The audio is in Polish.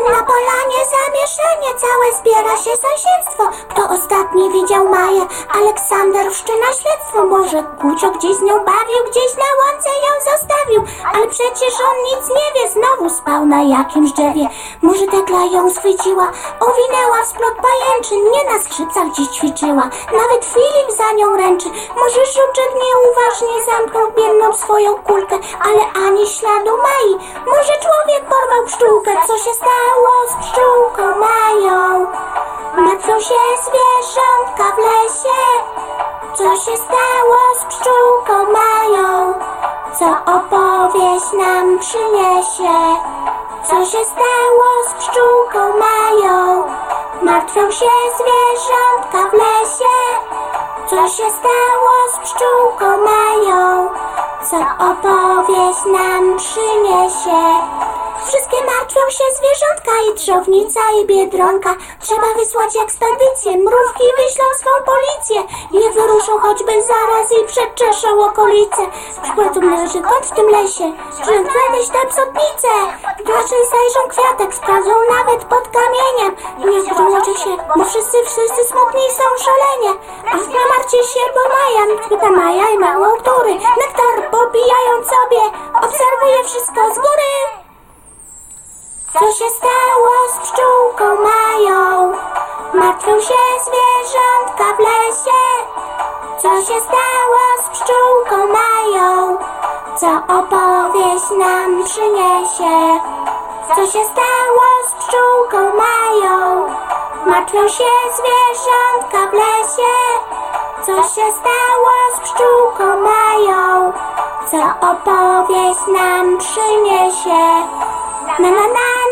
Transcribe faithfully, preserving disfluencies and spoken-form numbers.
Na polanie zamieszanie, całe zbiera się sąsiedztwo. Kto ostatni widział Maję? Aleksander wszczyna śledztwo. Może Gucio gdzieś z nią bawił, gdzieś na łące ją zostawił. Ale przecież on nic nie wie, znowu spał na jakimś drzewie. Może Tekla ją schwyciła, owinęła w splot pajęczyn. Nie na skrzypcach gdzieś ćwiczyła, nawet Filip za nią ręczy. Może Żuczek nieuważnie zamknął biedną swoją kulkę, ale ani śladu Mai. Może człowiek porwał pszczółkę. Co się stało z pszczółką Mają? Martwią się zwierzątka w lesie. Co się stało z pszczółką Mają? Co opowieść nam przyniesie? Co się stało z pszczółką Mają? Martwią się zwierzątka w lesie. Co się stało z pszczółką Mają? Co opowieść nam przyniesie? Wszystkie martwią się zwierzątka, i trzownica, i biedronka. Trzeba wysłać ekspedycję, mrówki wyślą swą policję. Nie wyruszą choćby zaraz i przeczeszą okolice. Przykładu leży kot w tym lesie, że kiedyś tę psotnicę. Gracze zajrzą kwiatek, sprawdzą nawet pod kamieniem. Nie zgromadzą się, bo wszyscy, wszyscy smutni są szalenie. Ach, nie martwcie się, bo Maja, pyta Maja i mało który nektar popijając sobie, obserwuje wszystko z góry. Co się stało z pszczółką Mają? Martwią się zwierzątka w lesie. Co się stało z pszczółką Mają? Co opowieść nam przyniesie? Co się stało z pszczółką Mają? Martwią się zwierzątka w lesie. Co się stało z pszczółką Mają? Co opowieść nam przyniesie? Na na na